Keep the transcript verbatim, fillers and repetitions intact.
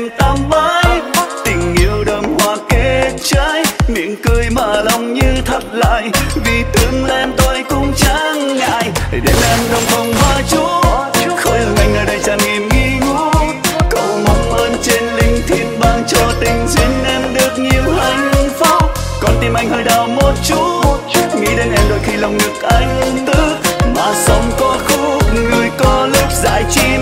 em tám mãi. Tình yêu đơm hoa kết trái, miệng cười mà lòng như thắt lại. Vì tương lai em tôi cũng chẳng ngại, đêm em đồng phòng hoa chút. Khói hương anh nơi đây tràn ngìm nghi ngút. Cầu mong ơn trên linh thiêng ban cho tình duyên em được nhiều hạnh phúc. Con tim anh hơi đau một chút, nghĩ đến em đôi khi lòng ngực anh tức. Mà sống có khúc người có lúc giải trí